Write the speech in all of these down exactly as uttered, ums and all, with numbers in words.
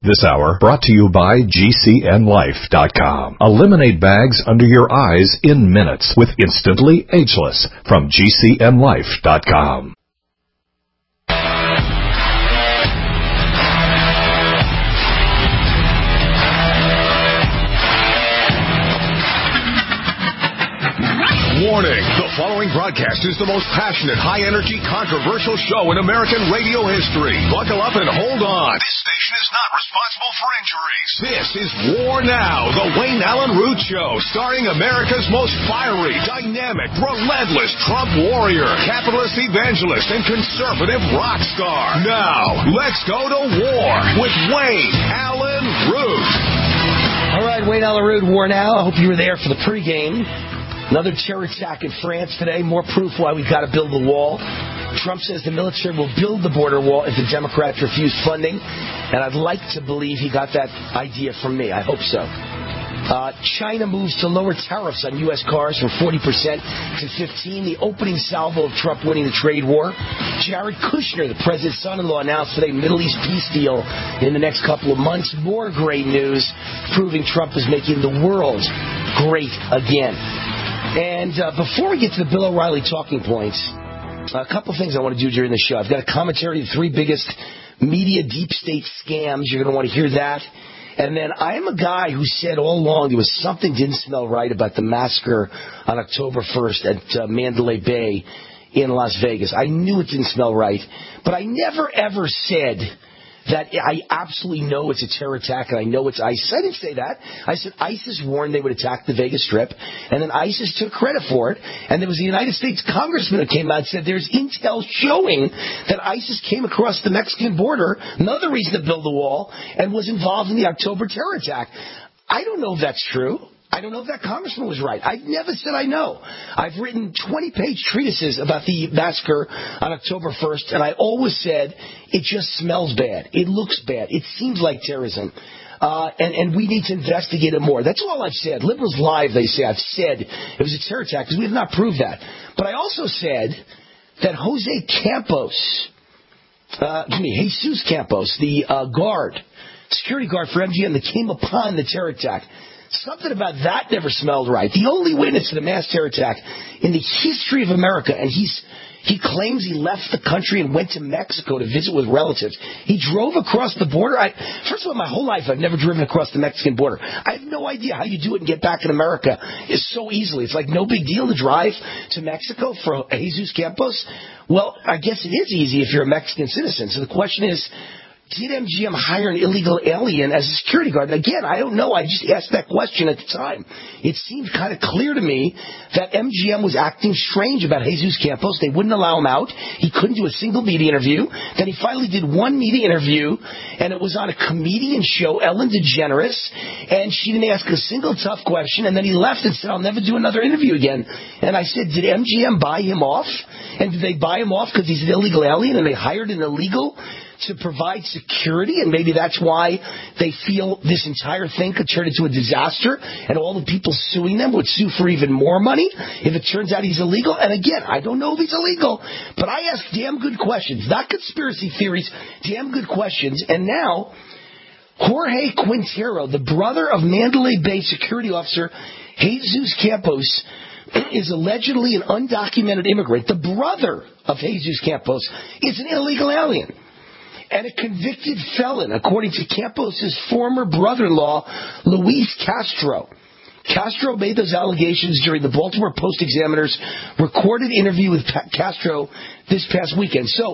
This hour brought to you by G C N Life dot com. Eliminate bags under your eyes in minutes with Instantly Ageless from G C N Life dot com. Warning, the following broadcast is the most passionate, high-energy, controversial show in American radio history. Buckle up and hold on. This station is not responsible for injuries. This is War Now, the Wayne Allen Root Show, starring America's most fiery, dynamic, relentless Trump warrior, capitalist evangelist, and conservative rock star. Now, let's go to war with Wayne Allen Root. All right, Wayne Allen Root, War Now. I hope you were there for the pregame. Another terror attack in France today. More proof why we've got to build the wall. Trump says the military will build the border wall if the Democrats refuse funding. And I'd like to believe he got that idea from me. I hope so. Uh, China moves to lower tariffs on U S cars from forty percent to fifteen percent. The opening salvo of Trump winning the trade war. Jared Kushner, the president's son-in-law, announced today Middle East peace deal in the next couple of months. More great news proving Trump is making the world great again. And uh, before we get to the Bill O'Reilly talking points, a couple things I want to do during the show. I've got a commentary of the three biggest media deep state scams. You're going to want to hear that. And then I am a guy who said all along there was something didn't smell right about the massacre on October first at uh, Mandalay Bay in Las Vegas. I knew it didn't smell right, but I never ever said that I absolutely know it's a terror attack and I know it's ISIS. I didn't say that. I said ISIS warned they would attack the Vegas Strip, and then ISIS took credit for it. And there was a United States congressman who came out and said there's intel showing that ISIS came across the Mexican border, another reason to build the wall, and was involved in the October terror attack. I don't know if that's true. I don't know if that congressman was right. I never said I know. I've written twenty-page treatises about the massacre on October first, and I always said it just smells bad. It looks bad. It seems like terrorism. Uh, and, and we need to investigate it more. That's all I've said. Liberals live, they say. I've said it was a terror attack because we have not proved that. But I also said that Jose Campos, uh, excuse me, Jesus Campos, the uh, guard, security guard for M G M that came upon the terror attack, something about that never smelled right. The only witness to the mass terror attack in the history of America, and he's he claims he left the country and went to Mexico to visit with relatives. He drove across the border. I, first of all, my whole life I've never driven across the Mexican border. I have no idea how you do it and get back in America. It's so easily. It's like no big deal to drive to Mexico for Jesus Campos. Well, I guess it is easy if you're a Mexican citizen. So the question is, did M G M hire an illegal alien as a security guard? And again, I don't know. I just asked that question at the time. It seemed kind of clear to me that M G M was acting strange about Jesus Campos. They wouldn't allow him out. He couldn't do a single media interview. Then he finally did one media interview, and it was on a comedian show, Ellen DeGeneres, and she didn't ask a single tough question, and then he left and said, I'll never do another interview again. And I said, did M G M buy him off? And did they buy him off because he's an illegal alien and they hired an illegal to provide security, and maybe that's why they feel this entire thing could turn into a disaster, and all the people suing them would sue for even more money if it turns out he's illegal. And again, I don't know if he's illegal, but I ask damn good questions, not conspiracy theories, damn good questions. And now, Jorge Quintero, the brother of Mandalay Bay security officer Jesus Campos, is allegedly an undocumented immigrant. The brother of Jesus Campos is an illegal alien and a convicted felon, according to Campos' former brother-in-law, Luis Castro. Castro made those allegations during the Baltimore Post-Examiner's recorded interview with Castro this past weekend. So,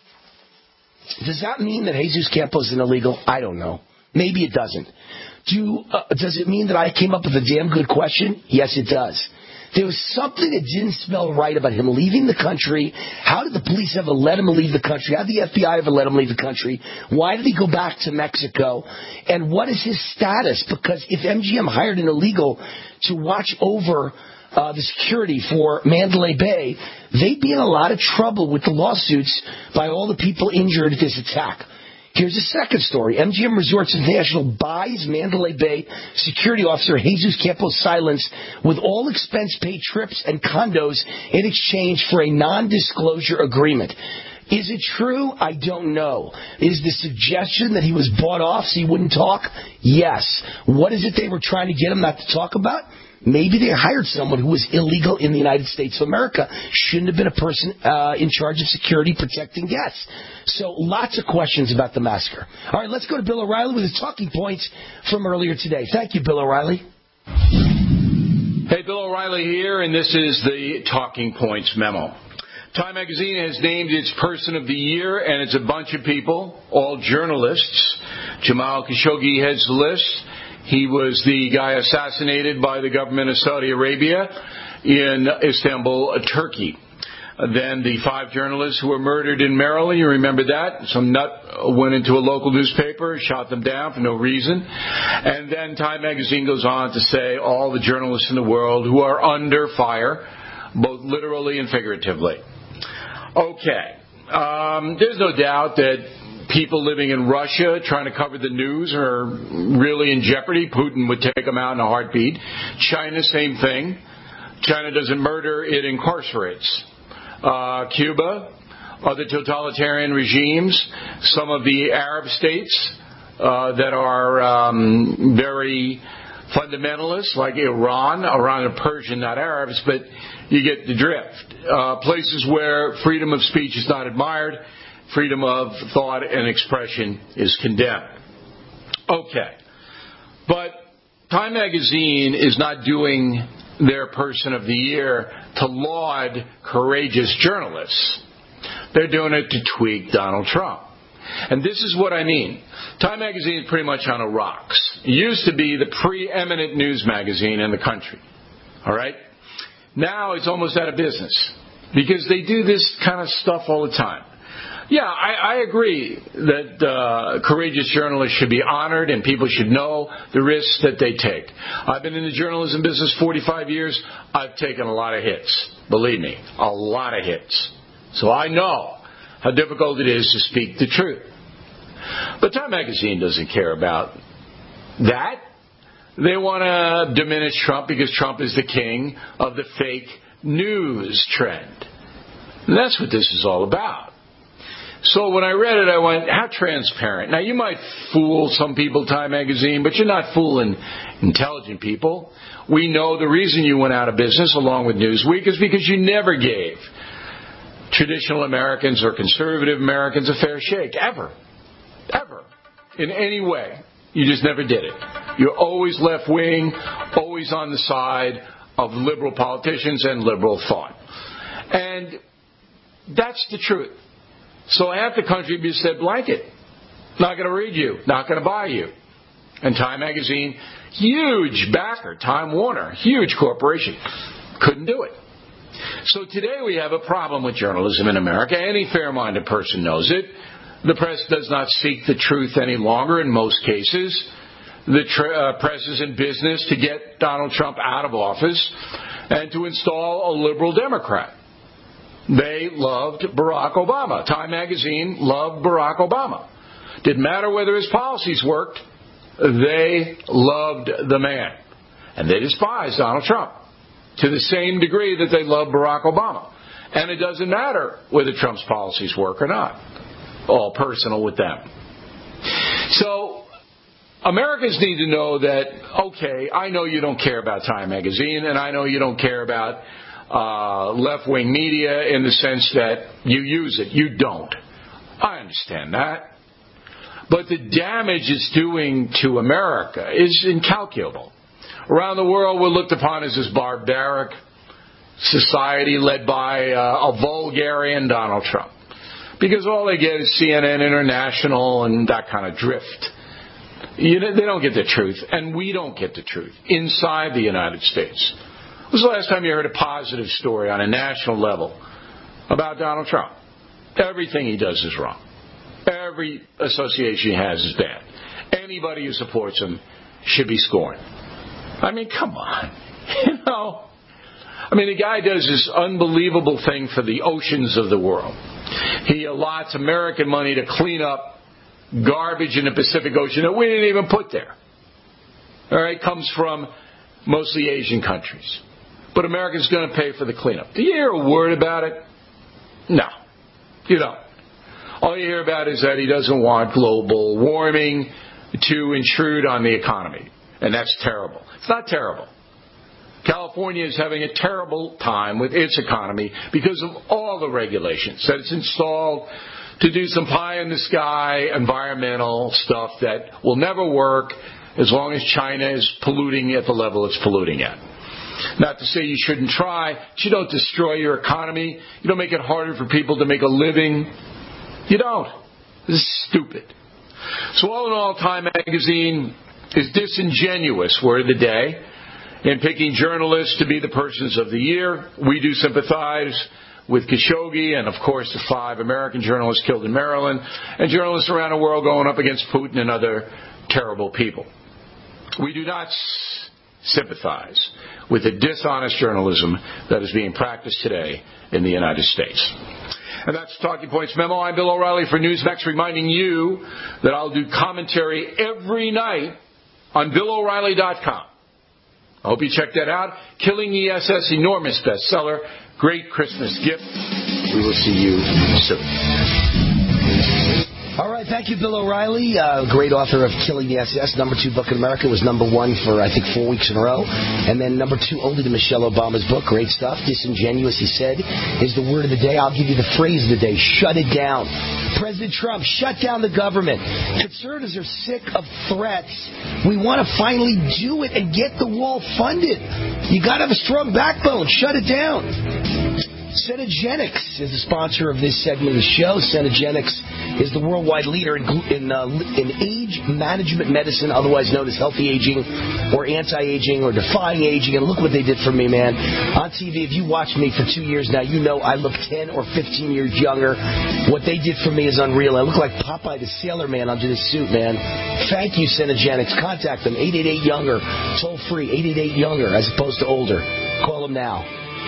does that mean that Jesus Campos is an illegal? I don't know. Maybe it doesn't. Do, uh, does it mean that I came up with a damn good question? Yes, it does. There was something that didn't smell right about him leaving the country. How did the police ever let him leave the country? How did the F B I ever let him leave the country? Why did he go back to Mexico? And what is his status? Because if M G M hired an illegal to watch over uh, the security for Mandalay Bay, they'd be in a lot of trouble with the lawsuits by all the people injured at this attack. Here's a second story. M G M Resorts International buys Mandalay Bay security officer Jesus Campos' silence with all expense-paid trips and condos in exchange for a non-disclosure agreement. Is it true? I don't know. Is the suggestion that he was bought off so he wouldn't talk? Yes. What is it they were trying to get him not to talk about? Maybe they hired someone who was illegal in the United States of America. Shouldn't have been a person uh, in charge of security protecting guests. So lots of questions about the massacre. All right, let's go to Bill O'Reilly with his talking points from earlier today. Thank you, Bill O'Reilly. Hey, Bill O'Reilly here, and this is the Talking Points memo. Time Magazine has named its Person of the Year, and it's a bunch of people, all journalists. Jamal Khashoggi heads the list. He was the guy assassinated by the government of Saudi Arabia in Istanbul, Turkey. Then the five journalists who were murdered in Maryland, you remember that? Some nut went into a local newspaper, shot them down for no reason. And then Time Magazine goes on to say all the journalists in the world who are under fire, both literally and figuratively. Okay. Um, there's no doubt that people living in Russia trying to cover the news are really in jeopardy. Putin would take them out in a heartbeat. China, same thing. China doesn't murder, it incarcerates. Uh, Cuba, other totalitarian regimes, some of the Arab states uh, that are um, very fundamentalists, like Iran. Iran are Persian, not Arabs, but you get the drift. Uh, places where freedom of speech is not admired, freedom of thought and expression is condemned. Okay. But Time Magazine is not doing their Person of the Year to laud courageous journalists. They're doing it to tweak Donald Trump. And this is what I mean. Time Magazine is pretty much on the rocks. It used to be the preeminent news magazine in the country. All right? Now it's almost out of business because they do this kind of stuff all the time. Yeah, I, I agree that uh, courageous journalists should be honored and people should know the risks that they take. I've been in the journalism business forty-five years. I've taken a lot of hits. Believe me, a lot of hits. So I know how difficult it is to speak the truth. But Time Magazine doesn't care about that. They want to diminish Trump because Trump is the king of the fake news trend. And that's what this is all about. So when I read it, I went, how transparent. Now, you might fool some people, Time Magazine, but you're not fooling intelligent people. We know the reason you went out of business, along with Newsweek, is because you never gave traditional Americans or conservative Americans a fair shake, ever. Ever. In any way. You just never did it. You're always left-wing, always on the side of liberal politicians and liberal thought. And that's the truth. So half the country just said blanket. Not going to read you. Not going to buy you. And Time Magazine, huge backer, Time Warner, huge corporation, couldn't do it. So today we have a problem with journalism in America. Any fair-minded person knows it. The press does not seek the truth any longer in most cases. The tra- uh, press is in business to get Donald Trump out of office and to install a liberal Democrat. They loved Barack Obama. Time Magazine loved Barack Obama. Didn't matter whether his policies worked. They loved the man. And they despised Donald Trump to the same degree that they loved Barack Obama. And it doesn't matter whether Trump's policies work or not. All personal with them. So Americans need to know that, okay, I know you don't care about Time Magazine, and I know you don't care about Uh, left-wing media in the sense that you use it. You don't. I understand that. But the damage it's doing to America is incalculable. Around the world, we're looked upon as this barbaric society led by uh, a vulgarian Donald Trump. Because all they get is C N N International and that kind of drift. You know, they don't get the truth, and we don't get the truth inside the United States. When was the last time you heard a positive story on a national level about Donald Trump? Everything he does is wrong. Every association he has is bad. Anybody who supports him should be scorned. I mean, come on. You know? I mean, the guy does this unbelievable thing for the oceans of the world. He allots American money to clean up garbage in the Pacific Ocean that we didn't even put there. All right? Comes from mostly Asian countries. But America's going to pay for the cleanup. Do you hear a word about it? No. You don't. All you hear about is that he doesn't want global warming to intrude on the economy. And that's terrible. It's not terrible. California is having a terrible time with its economy because of all the regulations that it's installed to do some pie-in-the-sky environmental stuff that will never work as long as China is polluting at the level it's polluting at. Not to say you shouldn't try, but you don't destroy your economy. You don't make it harder for people to make a living. You don't. This is stupid. So all in all, Time magazine is disingenuous, word of the day, in picking journalists to be the persons of the year. We do sympathize with Khashoggi and, of course, the five American journalists killed in Maryland and journalists around the world going up against Putin and other terrible people. We do not s- sympathize with the dishonest journalism that is being practiced today in the United States. And that's Talking Points Memo. I'm Bill O'Reilly for Newsmax, reminding you that I'll do commentary every night on Bill O'Reilly dot com. I hope you check that out. Killing E S S, enormous bestseller. Great Christmas gift. We will see you soon. All right, thank you, Bill O'Reilly, uh, great author of Killing the S S. Number two book in America, was number one for, I think, four weeks in a row. And then number two only to Michelle Obama's book. Great stuff. Disingenuous, he said, is the word of the day. I'll give you the phrase of the day. Shut it down. President Trump, shut down the government. Conservatives are sick of threats. We want to finally do it and get the wall funded. You got to have a strong backbone. Shut it down. Cenegenics is the sponsor of this segment of the show. Cenegenics is the worldwide leader in in, uh, in age management medicine, otherwise known as healthy aging or anti-aging or defying aging. And look what they did for me, man. On T V, if you watched me for two years now, you know I look ten or fifteen years younger. What they did for me is unreal. I look like Popeye the Sailor Man under this suit, man. Thank you, Cenegenics. Contact them, eight eight eight younger, toll free, eight eight eight younger, as opposed to older. Call them now.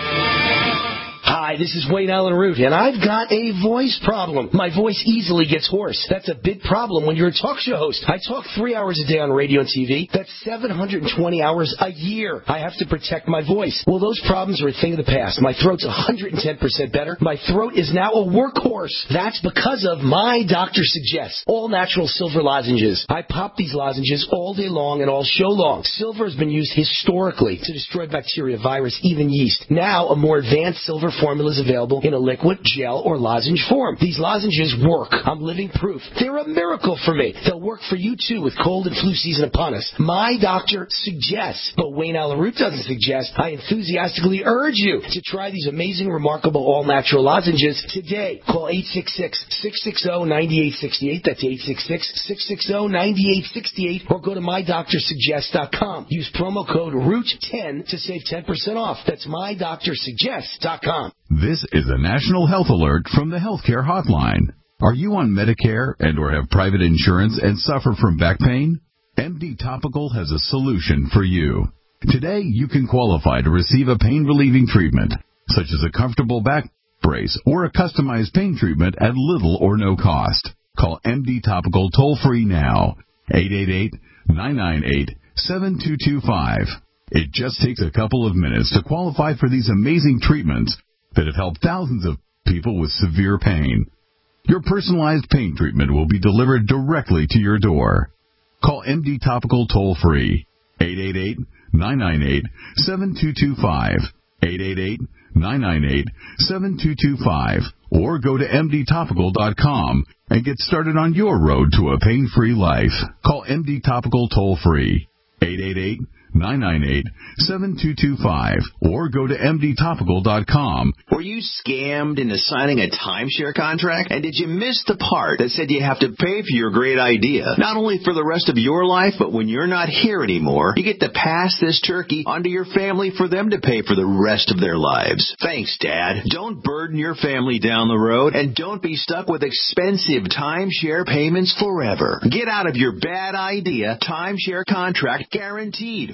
Hi, this is Wayne Allen Root, and I've got a voice problem. My voice easily gets hoarse. That's a big problem when you're a talk show host. I talk three hours a day on radio and T V. That's seven hundred twenty hours a year. I have to protect my voice. Well, those problems are a thing of the past. My throat's one hundred ten percent better. My throat is now a workhorse. That's because of My Doctor Suggests, all natural silver lozenges. I pop these lozenges all day long and all show long. Silver has been used historically to destroy bacteria, virus, even yeast. Now, a more advanced silver formula is available in a liquid, gel, or lozenge form. These lozenges work. I'm living proof. They're a miracle for me. They'll work for you, too, with cold and flu season upon us. My doctor suggests, but Wayne Allen Root doesn't suggest. I enthusiastically urge you to try these amazing, remarkable, all-natural lozenges today. Call eight six six, six six zero, nine eight six eight. That's eight six six, six six zero, nine eight six eight. Or go to my doctor suggest dot com. Use promo code root ten to save ten percent off. That's my doctor suggest dot com. This is a national health alert from the Healthcare Hotline. Are you on Medicare and or have private insurance and suffer from back pain? M D Topical has a solution for you. Today, you can qualify to receive a pain-relieving treatment, such as a comfortable back brace or a customized pain treatment at little or no cost. Call M D Topical toll-free now, eight eight eight, nine nine eight, seven two two five. It just takes a couple of minutes to qualify for these amazing treatments that have helped thousands of people with severe pain. Your personalized pain treatment will be delivered directly to your door. Call M D Topical toll-free, eight eight eight, nine nine eight, seven two two five, eight eight eight, nine nine eight, seven two two five, or go to M D topical dot com and get started on your road to a pain-free life. Call M D Topical toll-free, eight eight eight, nine nine eight, seven two two five, or go to M D topical dot com. Were you scammed into signing a timeshare contract? And did you miss the part that said you have to pay for your great idea? Not only for the rest of your life, but when you're not here anymore, you get to pass this turkey onto your family for them to pay for the rest of their lives. Thanks, Dad. Don't burden your family down the road, and don't be stuck with expensive timeshare payments forever. Get out of your bad idea timeshare contract guaranteed.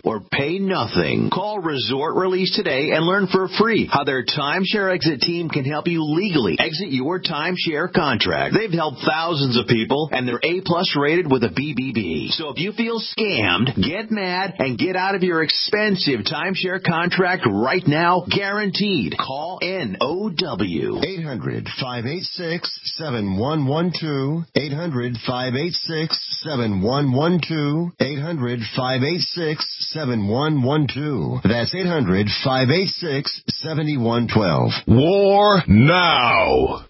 or pay nothing. Call Resort Release today and learn for free how their timeshare exit team can help you legally exit your timeshare contract. They've helped thousands of people, and they're A-plus rated with a B B B. So if you feel scammed, get mad and get out of your expensive timeshare contract right now, guaranteed. Call N O W. eight hundred, five eight six, seven one one two. eight hundred, five eight six, seven one one two. eight hundred, five eight six, seven one one two. That's eight hundred, five eight six, seven one one two. War now.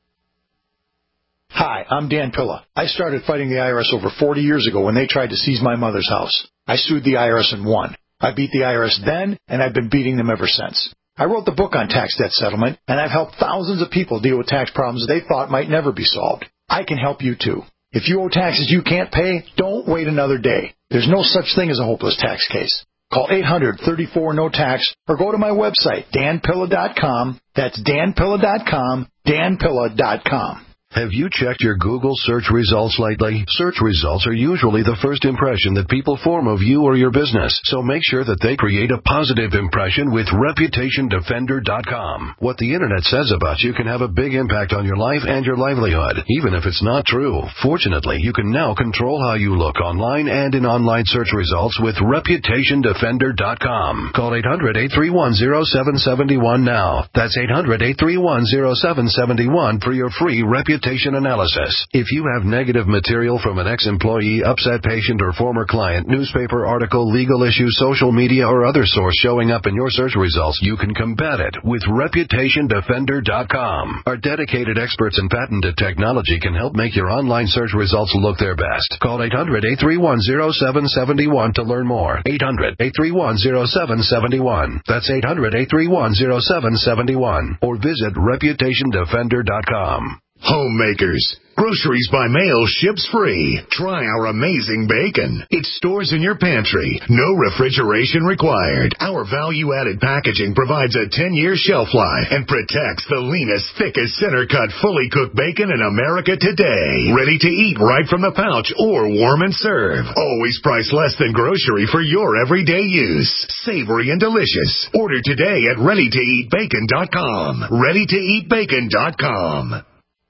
Hi, I'm Dan Pilla. I started fighting the I R S over forty years ago when they tried to seize my mother's house. I sued the I R S and won. I beat the I R S then, and I've been beating them ever since. I wrote the book on tax debt settlement, and I've helped thousands of people deal with tax problems they thought might never be solved. I can help you too. If you owe taxes you can't pay, don't wait another day. There's no such thing as a hopeless tax case. Call eight hundred, thirty-four, no tax or go to my website, dan pilla dot com. That's dan pilla dot com, dan pilla dot com. Have you checked your Google search results lately? Search results are usually the first impression that people form of you or your business, so make sure that they create a positive impression with reputation defender dot com. What the Internet says about you can have a big impact on your life and your livelihood, even if it's not true. Fortunately, you can now control how you look online and in online search results with reputation defender dot com. Call eight hundred, eight three one, zero seven seven one now. That's eight hundred, eight three one, zero seven seven one for your free reputation analysis. If you have negative material from an ex-employee, upset patient, or former client, newspaper article, legal issue, social media, or other source showing up in your search results, you can combat it with reputation defender dot com. Our dedicated experts in patented technology can help make your online search results look their best. Call eight hundred, eight three one, zero seven seven one to learn more. eight hundred, eight three one, zero seven seven one. That's eight hundred, eight three one, zero seven seven one. Or visit reputation defender dot com. Homemakers. Groceries by mail ships free. Try our amazing bacon. It stores in your pantry. No refrigeration required. Our value-added packaging provides a ten-year shelf life and protects the leanest, thickest, center-cut, fully cooked bacon in America today. Ready to eat right from the pouch or warm and serve. Always priced less than grocery for your everyday use. Savory and delicious. Order today at ready to eat bacon dot com. ready to eat bacon dot com.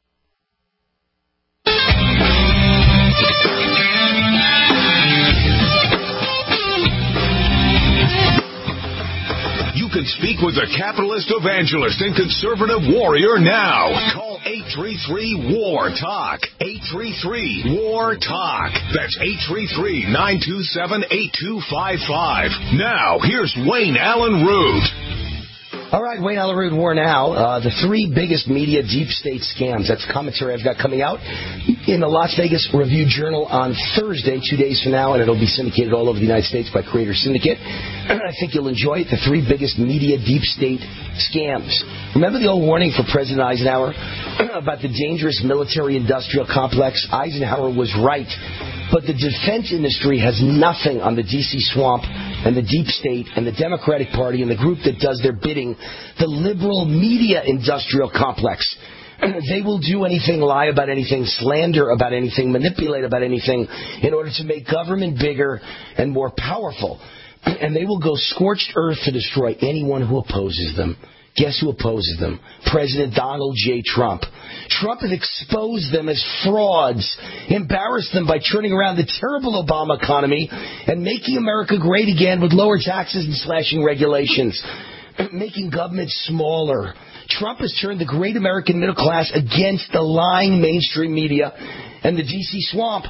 You can speak with a capitalist evangelist and conservative warrior now. Call eight three three, W A R, TALK. eight three three, W A R, TALK. That's eight three three, nine two seven, eight two five five. Now, here's Wayne Allen Root. All right, Wayne Allen Root, War Now. Uh, the three biggest media deep state scams. That's commentary I've got coming out in the Las Vegas Review-Journal on Thursday, two days from now, and it'll be syndicated all over the United States by Creator Syndicate. I think you'll enjoy it. The three biggest media deep state scams. Remember the old warning for President Eisenhower about the dangerous military-industrial complex? Eisenhower was right. But the defense industry has nothing on the D C swamp and the deep state and the Democratic Party and the group that does their bidding, the liberal media industrial complex. They will do anything, lie about anything, slander about anything, manipulate about anything in order to make government bigger and more powerful. And they will go scorched earth to destroy anyone who opposes them. Guess who opposes them? President Donald J. Trump. Trump has exposed them as frauds, embarrassed them by turning around the terrible Obama economy and making America great again with lower taxes and slashing regulations, making government smaller. Trump has turned the great American middle class against the lying mainstream media and the D C swamp.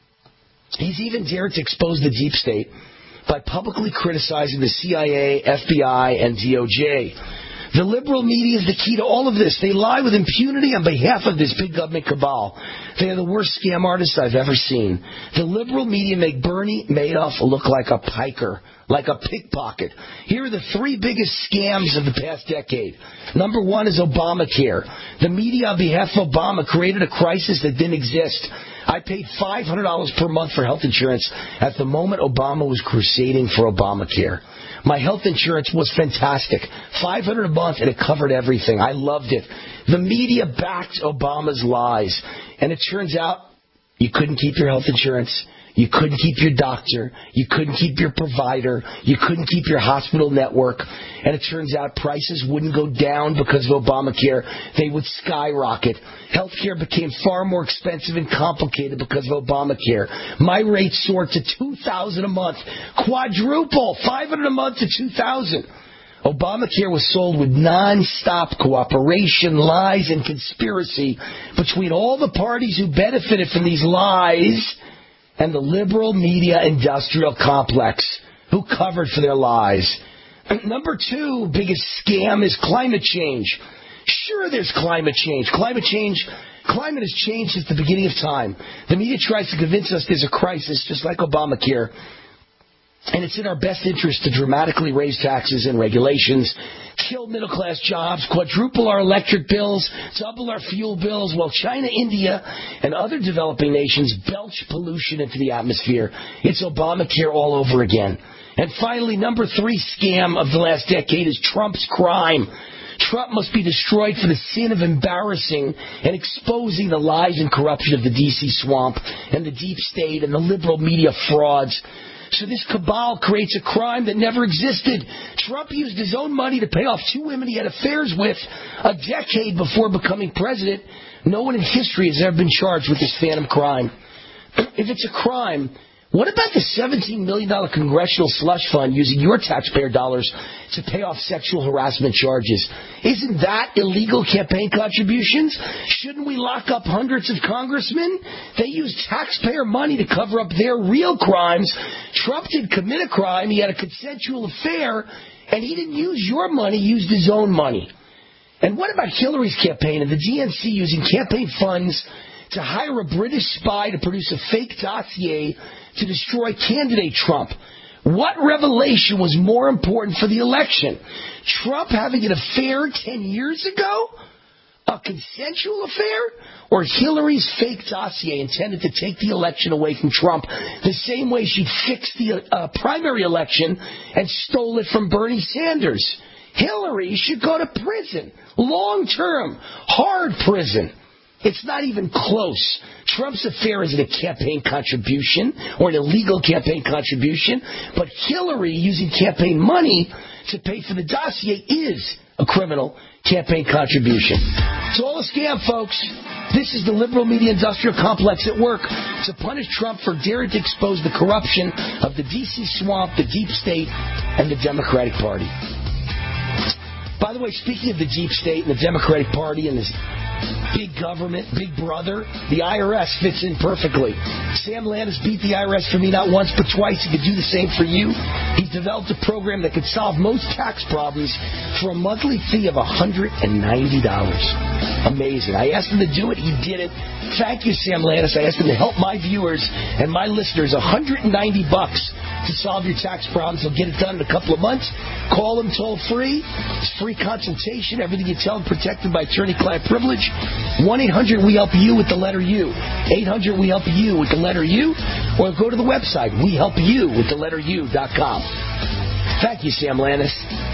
He's even dared to expose the deep state by publicly criticizing the C I A, F B I, and D O J. The liberal media is the key to all of this. They lie with impunity on behalf of this big government cabal. They are the worst scam artists I've ever seen. The liberal media make Bernie Madoff look like a piker, like a pickpocket. Here are the three biggest scams of the past decade. Number one is Obamacare. The media on behalf of Obama created a crisis that didn't exist. I paid five hundred dollars per month for health insurance at the moment Obama was crusading for Obamacare. My health insurance was fantastic. five hundred dollars a month, and it covered everything. I loved it. The media backed Obama's lies. And it turns out you couldn't keep your health insurance. You couldn't keep your doctor. You couldn't keep your provider. You couldn't keep your hospital network. And it turns out prices wouldn't go down because of Obamacare. They would skyrocket. Healthcare became far more expensive and complicated because of Obamacare. My rate soared to two thousand dollars a month. Quadruple. five hundred dollars a month to two thousand dollars. Obamacare was sold with non-stop cooperation, lies, and conspiracy between all the parties who benefited from these lies and the liberal media industrial complex who covered for their lies. Number two biggest scam is climate change. Sure, there's climate change. Climate change, climate has changed since the beginning of time. The media tries to convince us there's a crisis, just like Obamacare. And it's in our best interest to dramatically raise taxes and regulations, kill middle-class jobs, quadruple our electric bills, double our fuel bills, while China, India, and other developing nations belch pollution into the atmosphere. It's Obamacare all over again. And finally, number three scam of the last decade is Trump's crime. Trump must be destroyed for the sin of embarrassing and exposing the lies and corruption of the D C swamp and the deep state and the liberal media frauds. So this cabal creates a crime that never existed. Trump used his own money to pay off two women he had affairs with a decade before becoming president. No one in history has ever been charged with this phantom crime. If it's a crime, what about the seventeen million dollars congressional slush fund using your taxpayer dollars to pay off sexual harassment charges? Isn't that illegal campaign contributions? Shouldn't we lock up hundreds of congressmen? They used taxpayer money to cover up their real crimes. Trump did commit a crime. He had a consensual affair, and he didn't use your money. He used his own money. And what about Hillary's campaign and the D N C using campaign funds to hire a British spy to produce a fake dossier to destroy candidate Trump? What revelation was more important for the election? Trump having an affair ten years ago? A consensual affair? Or Hillary's fake dossier intended to take the election away from Trump the same way she fixed the uh, primary election and stole it from Bernie Sanders? Hillary should go to prison. Long-term, hard prison. It's not even close. Trump's affair isn't a campaign contribution or an illegal campaign contribution, but Hillary using campaign money to pay for the dossier is a criminal campaign contribution. It's all a scam, folks. This is the liberal media industrial complex at work to punish Trump for daring to expose the corruption of the D C swamp, the deep state, and the Democratic Party. By the way, speaking of the deep state and the Democratic Party and this big government, big brother, the I R S fits in perfectly. Sam Landis beat the I R S for me not once but twice. He could do the same for you. He's developed a program that could solve most tax problems for a monthly fee of one hundred ninety dollars. Amazing. I asked him to do it. He did it. Thank you, Sam Landis. I asked him to help my viewers and my listeners one hundred ninety bucks to solve your tax problems. He'll get it done in a couple of months. Call him toll free. It's free consultation. Everything you tell him protected by attorney-client privilege. one eight hundred we help you with the letter U. eight hundred we help you with the letter U. Or go to the website, we help you with the letter U dot com. Thank you, Sam Landis.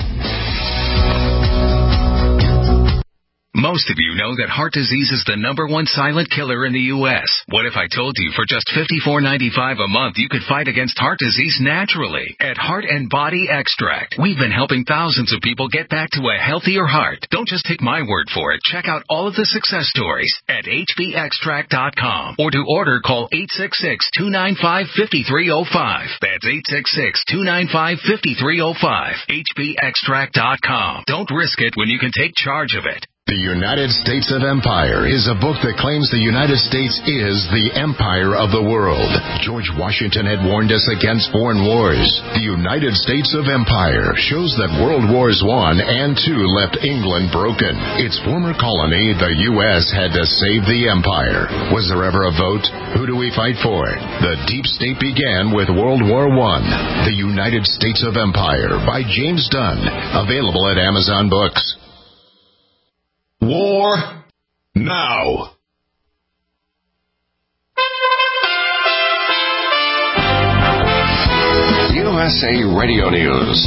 Most of you know that heart disease is the number one silent killer in the U S What if I told you for just fifty-four ninety-five a month you could fight against heart disease naturally at Heart and Body Extract? We've been helping thousands of people get back to a healthier heart. Don't just take my word for it. Check out all of the success stories at H B extract dot com. Or to order, call eight six six, two nine five, five three zero five. That's eight six six, two nine five, five three zero five. H B extract dot com. Don't risk it when you can take charge of it. The United States of Empire is a book that claims the United States is the empire of the world. George Washington had warned us against foreign wars. The United States of Empire shows that World Wars One and Two left England broken. Its former colony, the U S, had to save the empire. Was there ever a vote? Who do we fight for? The deep state began with World War One. The United States of Empire by James Dunn. Available at Amazon Books. War now. U S A Radio News.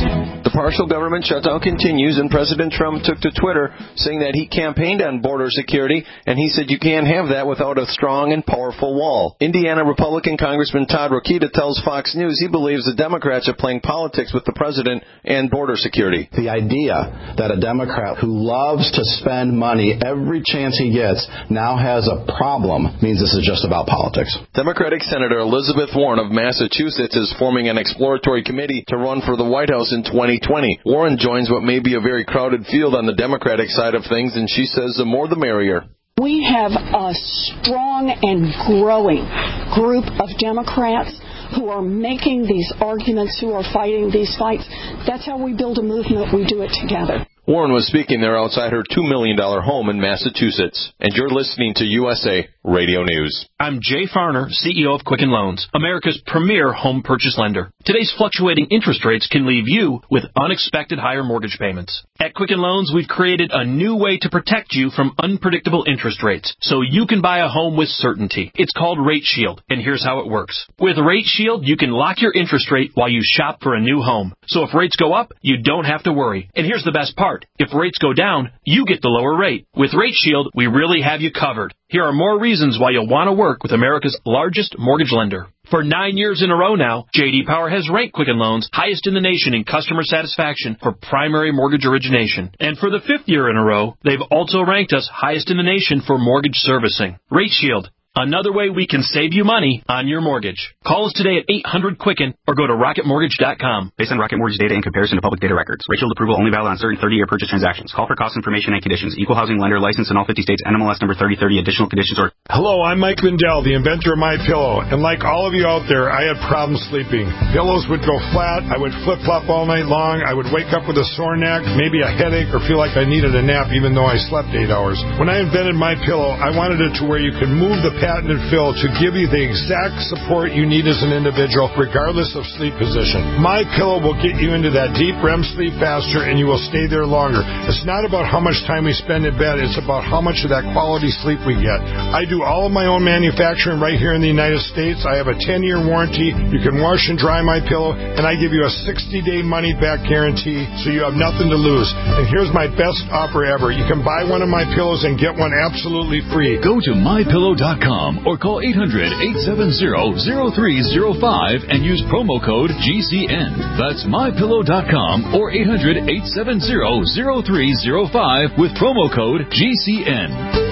The partial government shutdown continues, and President Trump took to Twitter saying that he campaigned on border security, and he said you can't have that without a strong and powerful wall. Indiana Republican Congressman Todd Rokita tells Fox News he believes the Democrats are playing politics with the president and border security. The idea that a Democrat who loves to spend money every chance he gets now has a problem means this is just about politics. Democratic Senator Elizabeth Warren of Massachusetts is forming an exploratory committee to run for the White House in twenty twenty. Warren joins what may be a very crowded field on the Democratic side of things, and she says the more the merrier. We have a strong and growing group of Democrats who are making these arguments, who are fighting these fights. That's how we build a movement. We do it together. Warren was speaking there outside her two million dollars home in Massachusetts. And you're listening to U S A Radio News. I'm Jay Farner, C E O of Quicken Loans, America's premier home purchase lender. Today's fluctuating interest rates can leave you with unexpected higher mortgage payments. At Quicken Loans, we've created a new way to protect you from unpredictable interest rates so you can buy a home with certainty. It's called Rate Shield, and here's how it works. With Rate Shield, you can lock your interest rate while you shop for a new home. So if rates go up, you don't have to worry. And here's the best part. If rates go down, you get the lower rate. With Rate Shield, we really have you covered. Here are more reasons why you'll want to work with America's largest mortgage lender. For nine years in a row now, J D Power has ranked Quicken Loans highest in the nation in customer satisfaction for primary mortgage origination. And for the fifth year in a row, they've also ranked us highest in the nation for mortgage servicing. Rate Shield. Another way we can save you money on your mortgage. Call us today at eight hundred Quicken or go to rocket mortgage dot com. Based on Rocket Mortgage data in comparison to public data records. Rate Shield approval only valid on certain thirty-year purchase transactions. Call for cost information and conditions. Equal housing lender licensed in all fifty states. N M L S number thirty thirty. Additional conditions or... Hello, I'm Mike Lindell, the inventor of MyPillow. And like all of you out there, I had problems sleeping. Pillows would go flat. I would flip-flop all night long. I would wake up with a sore neck, maybe a headache, or feel like I needed a nap even though I slept eight hours. When I invented MyPillow, I wanted it to where you could move the patented fill to give you the exact support you need as an individual, regardless of sleep position. MyPillow will get you into that deep R E M sleep faster, and you will stay there longer. It's not about how much time we spend in bed. It's about how much of that quality sleep we get. I do all of my own manufacturing right here in the United States. I have a ten-year warranty. You can wash and dry MyPillow, and I give you a sixty-day money-back guarantee, so you have nothing to lose. And here's my best offer ever. You can buy one of my pillows and get one absolutely free. Go to my pillow dot com or call eight hundred, eight seven zero, zero three zero five and use promo code G C N. That's my pillow dot com or eight hundred, eight seven zero, zero three zero five with promo code G C N.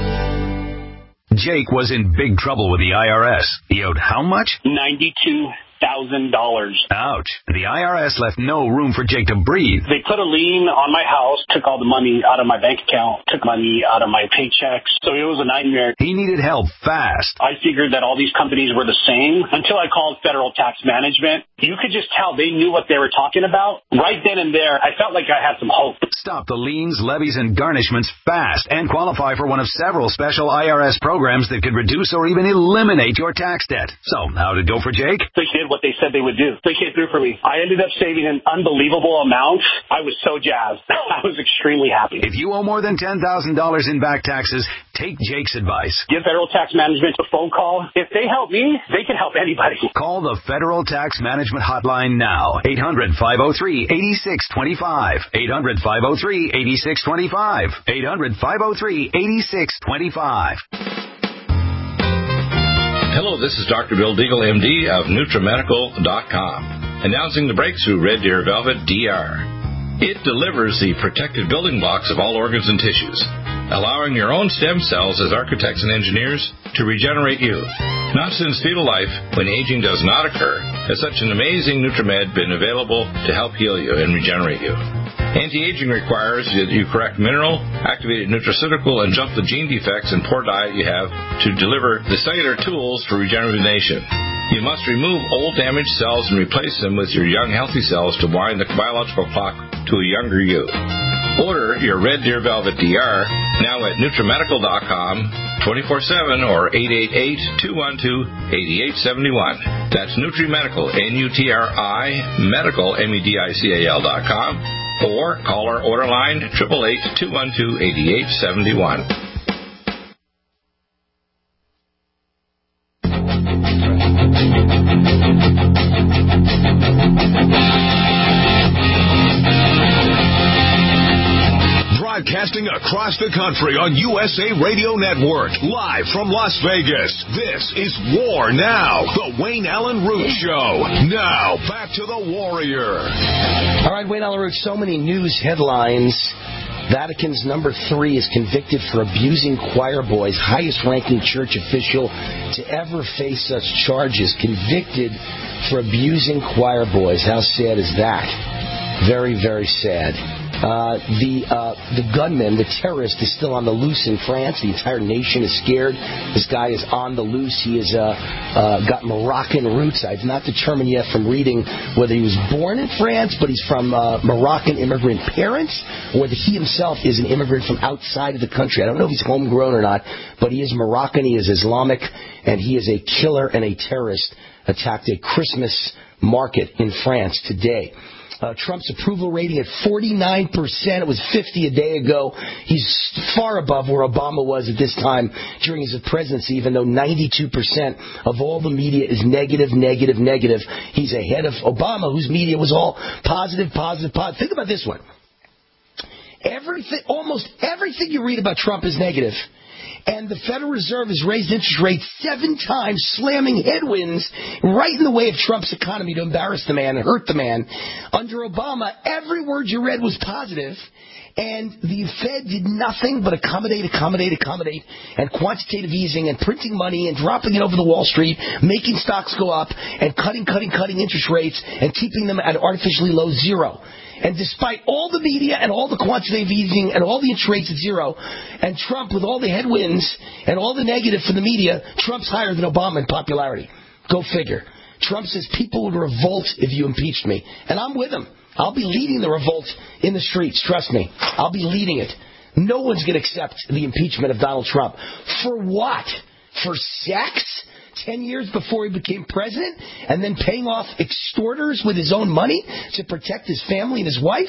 Jake was in big trouble with the I R S. He owed how much? ninety-two thousand dollars. Ouch. The I R S left no room for Jake to breathe. They put a lien on my house, took all the money out of my bank account, took money out of my paychecks. So it was a nightmare. He needed help fast. I figured that all these companies were the same until I called Federal Tax Management. You could just tell they knew what they were talking about. Right then and there, I felt like I had some hope. Stop the liens, levies, and garnishments fast and qualify for one of several special I R S programs that could reduce or even eliminate your tax debt. So, how'd it go for Jake? They did what they said they would do. They came through for me. I ended up saving an unbelievable amount. I was so jazzed. I was extremely happy. If you owe more than ten thousand dollars in back taxes, take Jake's advice. Give Federal Tax Management a phone call. If they help me, they can help anybody. Call the Federal Tax Management Hotline now. eight hundred, five oh three, eight six two five. eight hundred, five oh three, eight six two five. eight hundred, five oh three, eight six two five. Hello, this is Doctor Bill Deagle, M D of Nutramedical dot com, announcing the breakthrough Red Deer Velvet D R. It delivers the protective building blocks of all organs and tissues, allowing your own stem cells as architects and engineers to regenerate you. Not since fetal life, when aging does not occur, has such an amazing Nutramed been available to help heal you and regenerate you. Anti-aging requires that you correct mineral, activated nutraceutical, and jump the gene defects and poor diet you have to deliver the cellular tools for regeneration. You must remove old damaged cells and replace them with your young healthy cells to wind the biological clock to a younger you. Order your Red Deer Velvet D R now at Nutramedical dot com, twenty-four seven or eight eight eight, two one two, eight eight seven one. That's Nutrimedical, N U T R I, Medical, M E D I C A L dot com, or call our order line, eight eight eight, two one two, eight eight seven one. Broadcasting across the country on U S A Radio Network. Live from Las Vegas. This is War Now. The Wayne Allen Root Show. Now, back to the Warrior. All right, Wayne Allen Root, so many news headlines. Vatican's number three is convicted for abusing choir boys, highest-ranking church official to ever face such charges, convicted for abusing choir boys. How sad is that? Very, very sad. Uh, the uh, the gunman, the terrorist, is still on the loose in France. The entire nation is scared. This guy is on the loose. He has uh, uh, got Moroccan roots. I've not determined yet from reading whether he was born in France, but he's from uh, Moroccan immigrant parents, or whether he himself is an immigrant from outside of the country. I don't know if he's homegrown or not, but he is Moroccan. He is Islamic, and he is a killer and a terrorist. Attacked a Christmas market in France today. Uh, Trump's approval rating at forty-nine percent. It was fifty a day ago. He's far above where Obama was at this time during his presidency, even though ninety-two percent of all the media is negative, negative, negative. He's ahead of Obama, whose media was all positive, positive, positive. Think about this one. Everything, almost everything you read about Trump is negative. And the Federal Reserve has raised interest rates seven times, slamming headwinds right in the way of Trump's economy to embarrass the man and hurt the man. Under Obama, every word you read was positive, and the Fed did nothing but accommodate, accommodate, accommodate, and quantitative easing and printing money and dropping it over the Wall Street, making stocks go up, and cutting, cutting, cutting interest rates and keeping them at artificially low zero. And despite all the media and all the quantitative easing and all the interest rates at zero, and Trump with all the headwinds and all the negative for the media, Trump's higher than Obama in popularity. Go figure. Trump says people would revolt if you impeached me. And I'm with him. I'll be leading the revolt in the streets. Trust me. I'll be leading it. No one's going to accept the impeachment of Donald Trump. For what? For sex? Ten years before he became president, and then paying off extorters with his own money to protect his family and his wife?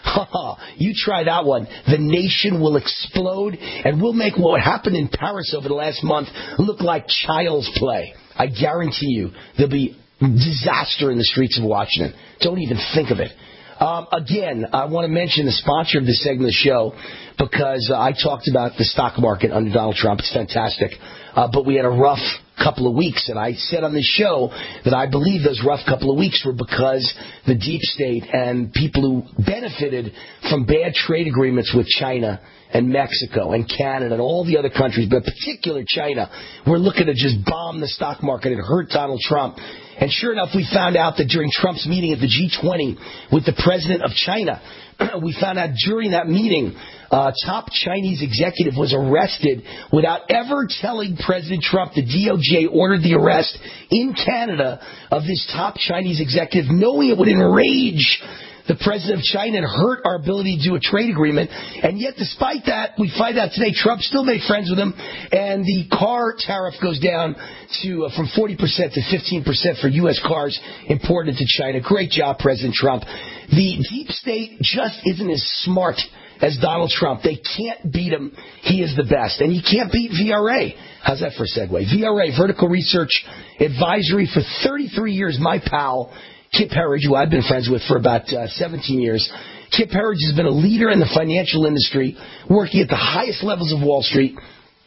You try that one. The nation will explode, and we'll make what happened in Paris over the last month look like child's play. I guarantee you there'll be disaster in the streets of Washington. Don't even think of it. Um, again, I want to mention the sponsor of this segment of the show because uh, I talked about the stock market under Donald Trump. It's fantastic. Uh, but we had a rough couple of weeks, and I said on this show that I believe those rough couple of weeks were because the deep state and people who benefited from bad trade agreements with China and Mexico and Canada and all the other countries, but particularly China, were looking to just bomb the stock market and hurt Donald Trump. And sure enough, we found out that during Trump's meeting at the G twenty with the president of China, we found out during that meeting, a top Chinese executive was arrested without ever telling President Trump. The D O J ordered the arrest in Canada of this top Chinese executive, knowing it would enrage the president of China and hurt our ability to do a trade agreement. And yet, despite that, we find out today Trump still made friends with him, and the car tariff goes down to uh, from forty percent to fifteen percent for U S cars imported to China. Great job, President Trump. The deep state just isn't as smart as Donald Trump. They can't beat him. He is the best. And you can't beat V R A. How's that for a segue? V R A, Vertical Research Advisory, for thirty-three years, my pal, Kip Herridge, who I've been friends with for about uh, seventeen years. Kip Herridge has been a leader in the financial industry, working at the highest levels of Wall Street,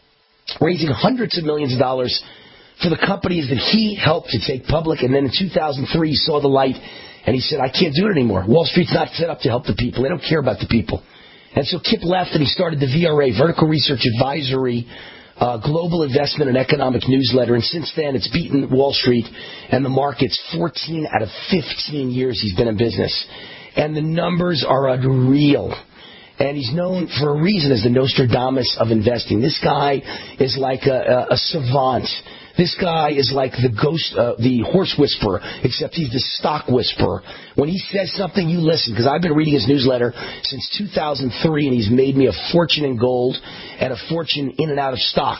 raising hundreds of millions of dollars for the companies that he helped to take public. And then in two thousand three, he saw the light, and he said, I can't do it anymore. Wall Street's not set up to help the people. They don't care about the people. And so Kip left, and he started the V R A, Vertical Research Advisory, Uh, global investment and economic newsletter, and since then it's beaten Wall Street and the markets fourteen out of fifteen years he's been in business. And the numbers are unreal. And he's known for a reason as the Nostradamus of investing. This guy is like a, a, a savant. This guy is like the ghost, uh, the horse whisperer, except he's the stock whisperer. When he says something, you listen, because I've been reading his newsletter since two thousand three, and he's made me a fortune in gold and a fortune in and out of stocks.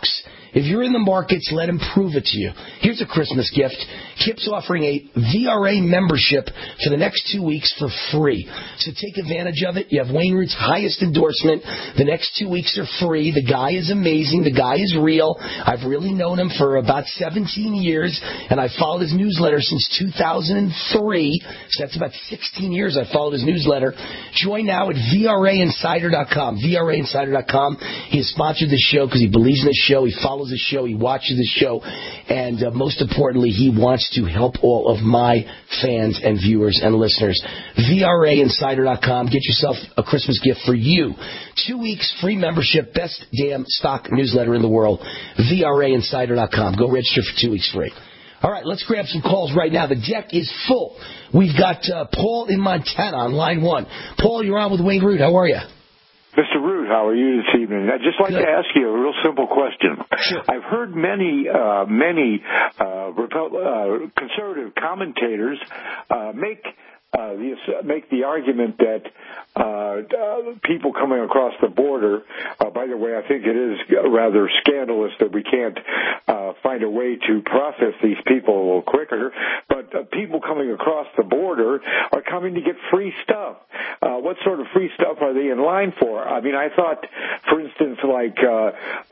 If you're in the markets, let him prove it to you. Here's a Christmas gift. Kip's offering a V R A membership for the next two weeks for free. So take advantage of it. You have Wayne Root's highest endorsement. The next two weeks are free. The guy is amazing. The guy is real. I've really known him for about seventeen years, and I followed his newsletter since two thousand three. So that's about sixteen years I followed his newsletter. Join now at V R A insider dot com. V R A insider dot com. He has sponsored this show because he believes in this show. He follows the show. He watches the show. And uh, most importantly, he wants to help all of my fans and viewers and listeners. V R A insider dot com. Get yourself a Christmas gift for you. Two weeks free membership. Best damn stock newsletter in the world. V R A insider dot com. Go register for two weeks free. All right, let's grab some calls right now. The deck is full. We've got uh, Paul in Montana on line one. Paul, you're on with Wayne Root. How are you? Mister Root, how are you this evening? I'd just like Good. to ask you a real simple question. Sure. I've heard many, uh, many uh, repel- uh, conservative commentators uh, make uh, the, make the argument that uh, uh, people coming across the border, uh, by the way, I think it is rather scandalous that we can't uh, find a way to process these people a little quicker, but uh, people coming across the border are coming to get free stuff. Uh, what sort of free stuff are they in line for? I mean, I thought, for instance, like uh,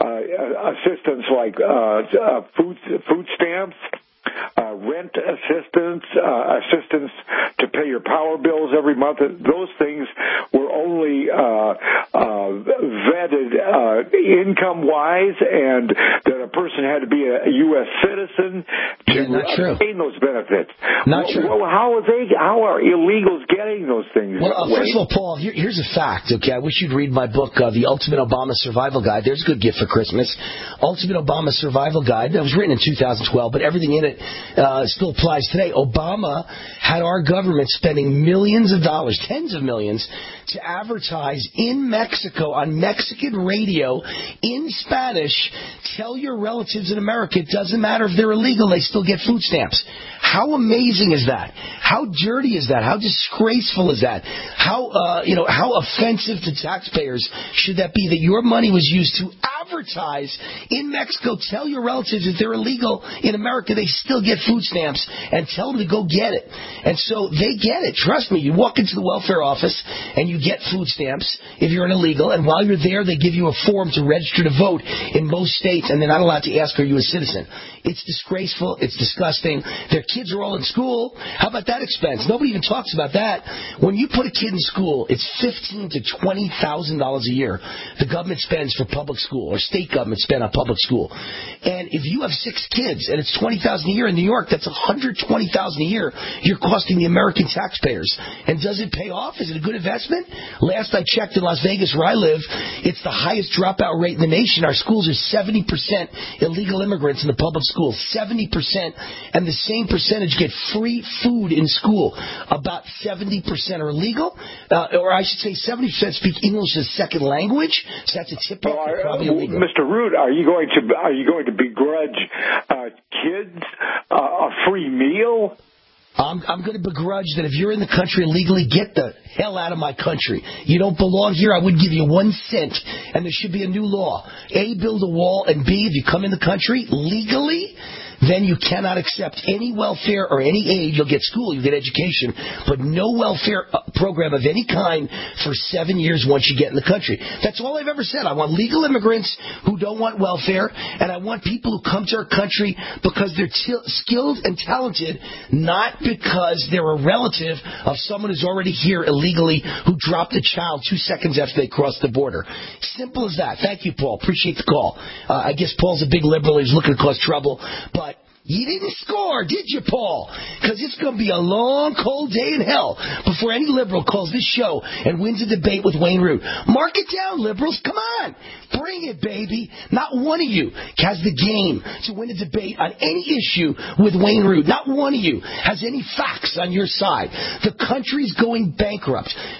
uh, assistance like uh, uh, food food stamps, Uh, rent assistance, uh, assistance to pay your power bills every month. Those things were only uh, uh, vetted uh, income-wise, and that a person had to be a U S citizen to yeah, obtain those benefits. Not well, true. Well, how are they? How are illegals getting those things? Well, uh, first of all, Paul, here, here's a fact. Okay, I wish you'd read my book, uh, The Ultimate Obama Survival Guide. There's a good gift for Christmas. Ultimate Obama Survival Guide. That was written in two thousand twelve, but everything in it Uh, still applies today. Obama had our government spending millions of dollars, tens of millions, to advertise in Mexico on Mexican radio in Spanish. Tell your relatives in America it doesn't matter if they're illegal, they still get food stamps. How amazing is that? How dirty is that? How disgraceful is that? How uh, you know how offensive to taxpayers should that be that your money was used to advertise in Mexico? Tell your relatives if they're illegal in America, they still get food stamps, and tell them to go get it. And so they get it. Trust me. You walk into the welfare office and you get food stamps if you're an illegal, and while you're there, they give you a form to register to vote in most states, and they're not allowed to ask, are you a citizen? It's disgraceful. It's disgusting. Their kids are all in school. How about that expense? Nobody even talks about that. When you put a kid in school, it's fifteen thousand to twenty thousand dollars a year the government spends for public school, or state government spend on public school. And if you have six kids and it's twenty thousand dollars a year in New York, that's one hundred twenty thousand dollars a year you're costing the American taxpayers. And does it pay off? Is it a good investment? Last I checked in Las Vegas, where I live, it's the highest dropout rate in the nation. Our schools are seventy percent illegal immigrants in the public schools. seventy percent, and the same percentage get free food in school. About seventy percent are illegal, uh, or I should say seventy percent speak English as second language, so that's a tip off. Well, probably illegal. Mister Root, are you going to are you going to begrudge uh, kids uh, a free meal? I'm, I'm going to begrudge that if you're in the country illegally, get the hell out of my country. You don't belong here. I wouldn't give you one cent. And there should be a new law. A, build a wall. And B, if you come in the country legally, then you cannot accept any welfare or any aid. You'll get school, you'll get education, but no welfare program of any kind for seven years once you get in the country. That's all I've ever said. I want legal immigrants who don't want welfare, and I want people who come to our country because they're t- skilled and talented, not because they're a relative of someone who's already here illegally who dropped a child two seconds after they crossed the border. Simple as that. Thank you, Paul. Appreciate the call. Uh, I guess Paul's a big liberal. He's looking to cause trouble, but you didn't score, did you, Paul? Because it's going to be a long, cold day in hell before any liberal calls this show and wins a debate with Wayne Root. Mark it down, liberals. Come on. Bring it, baby. Not one of you has the game to win a debate on any issue with Wayne Root. Not one of you has any facts on your side. The country's going bankrupt. Two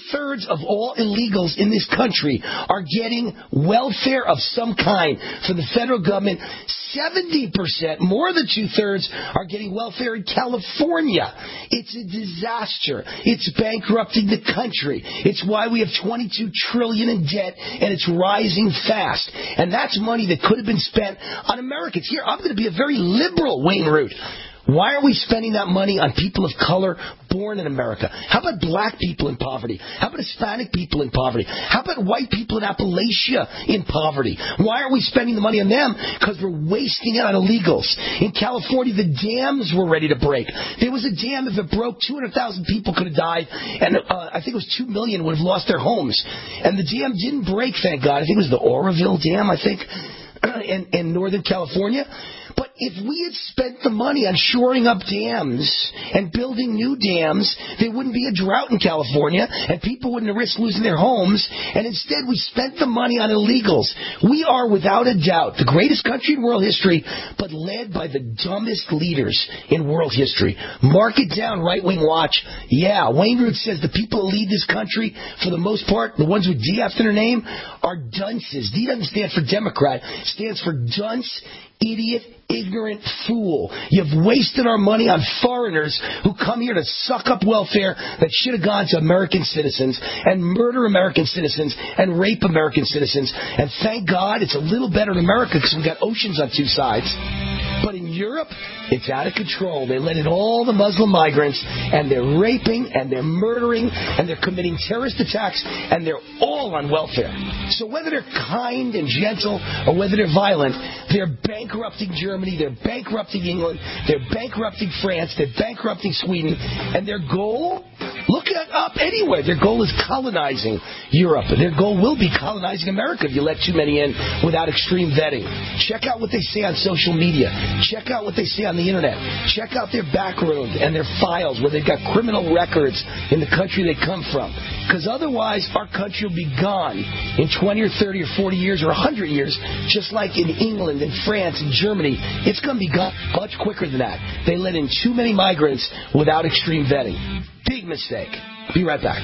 two-thirds of all illegals in this country are getting welfare of some kind from the federal government. seventy percent, more than two-thirds, are getting welfare in California. It's a disaster. It's bankrupting the country. It's why we have twenty-two trillion dollars in debt, and it's rising fast. And that's money that could have been spent on Americans. Here, I'm going to be a very liberal, Wayne Root. Why are we spending that money on people of color born in America? How about black people in poverty? How about Hispanic people in poverty? How about white people in Appalachia in poverty? Why are we spending the money on them? Because we're wasting it on illegals. In California, the dams were ready to break. There was a dam, if it broke, two hundred thousand people could have died, and uh, I think it was two million would have lost their homes. And the dam didn't break, thank God. I think it was the Oroville Dam, I think, in, in Northern California. But if we had spent the money on shoring up dams and building new dams, there wouldn't be a drought in California, and people wouldn't have risked losing their homes. And instead, we spent the money on illegals. We are, without a doubt, the greatest country in world history, but led by the dumbest leaders in world history. Mark it down, Right-Wing Watch. Yeah, Wayne Root says the people who lead this country, for the most part, the ones with D after their name, are dunces. D doesn't stand for Democrat. It stands for dunce, idiot, ignorant fool. You've wasted our money on foreigners who come here to suck up welfare that should have gone to American citizens and murder American citizens and rape American citizens. And thank God it's a little better in America because we've got oceans on two sides. But in Europe, it's out of control. They let in all the Muslim migrants, and they're raping, and they're murdering, and they're committing terrorist attacks, and they're all on welfare. So whether they're kind and gentle or whether they're violent, they're bankrupting Germany, they're bankrupting England, they're bankrupting France, they're bankrupting Sweden, and their goal, look it up anywhere, their goal is colonizing Europe. Their goal will be colonizing America if you let too many in without extreme vetting. Check out what they say on social media. Check out what they say on the internet. Check out their background and their files where they've got criminal records in the country they come from. Because otherwise, our country will be gone in twenty or thirty or forty years or one hundred years, just like in England and France and Germany. It's going to be gone much quicker than that. They let in too many migrants without extreme vetting. Big mistake. Be right back.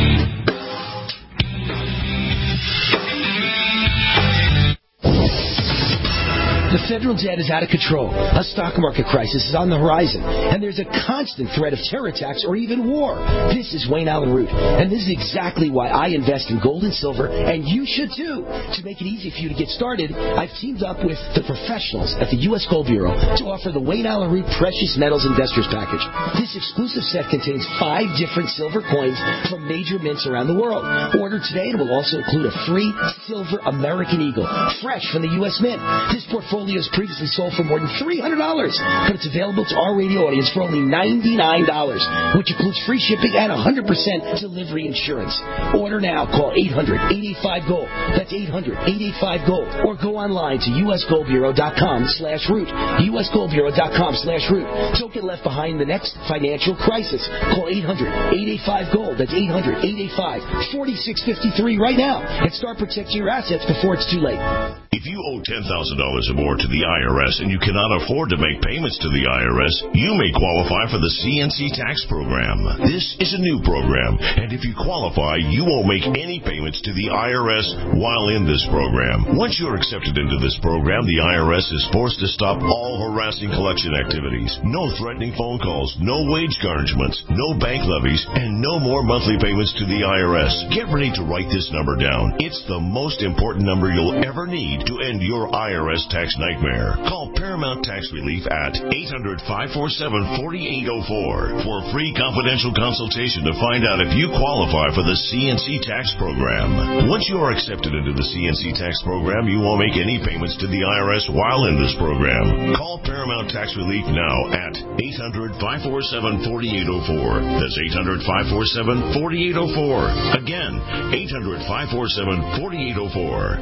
The federal debt is out of control. A stock market crisis is on the horizon, and there's a constant threat of terror attacks or even war. This is Wayne Allen Root, and this is exactly why I invest in gold and silver, and you should too. To make it easy for you to get started, I've teamed up with the professionals at the U S Gold Bureau to offer the Wayne Allen Root Precious Metals Investors Package. This exclusive set contains five different silver coins from major mints around the world. Order today, and it will also include a free silver American Eagle, fresh from the U S Mint. This portfolio is previously sold for more than three hundred dollars, but it's available to our radio audience for only ninety-nine dollars, which includes free shipping and one hundred percent delivery insurance. Order now. Call eight hundred, eight eight five, GOLD. That's eight hundred, eight eight five, GOLD. Or go online to usgoldbureau.com slash root. usgoldbureau.com slash root. Don't get left behind the next financial crisis. Call eight hundred, eight eight five, GOLD. That's eight hundred, eight eight five, four six five three right now and start protecting your assets before it's too late. If you owe ten thousand dollars or more to the I R S and you cannot afford to make payments to the I R S, you may qualify for the C N C tax program. This is a new program, and if you qualify, you won't make any payments to the I R S while in this program. Once you're accepted into this program, the I R S is forced to stop all harassing collection activities. No threatening phone calls, no wage garnishments, no bank levies, and no more monthly payments to the I R S. Get ready to write this number down. It's the most important number you'll ever need to end your I R S tax nightmare. Call Paramount Tax Relief at eight hundred, five four seven, four eight zero four for a free confidential consultation to find out if you qualify for the C N C tax program. Once you are accepted into the C N C tax program, you won't make any payments to the I R S while in this program. Call Paramount Tax Relief now at eight hundred, five four seven, four eight zero four. That's eight hundred, five four seven, four eight zero four. Again, eight hundred, five four seven, four eight zero four.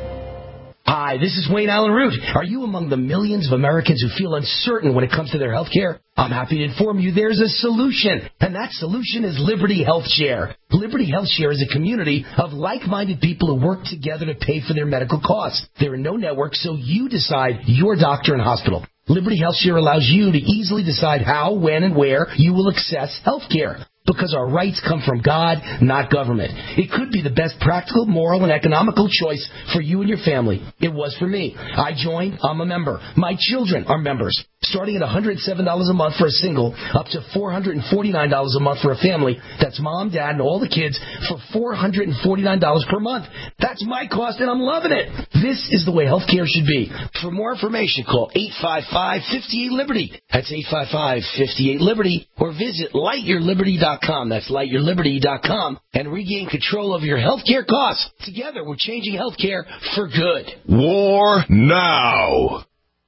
Hi, this is Wayne Allen Root. Are you among the millions of Americans who feel uncertain when it comes to their health care? I'm happy to inform you there's a solution, and that solution is Liberty Health Share. Liberty Health Share is a community of like-minded people who work together to pay for their medical costs. There are no networks, so you decide your doctor and hospital. Liberty Health Share allows you to easily decide how, when, and where you will access health care. because our rights come from God, not government. It could be the best practical, moral, and economical choice for you and your family. It was for me. I joined. I'm a member. My children are members. Starting at one hundred seven dollars a month for a single, up to four hundred forty-nine dollars a month for a family. That's mom, dad, and all the kids for four hundred forty-nine dollars per month. That's my cost, and I'm loving it. This is the way healthcare should be. For more information, call eight five five, five eight, Liberty. That's eight five five, five eight, Liberty. Or visit light your liberty dot com. That's light your liberty dot com. And regain control of your healthcare costs. Together, we're changing healthcare for good. War now.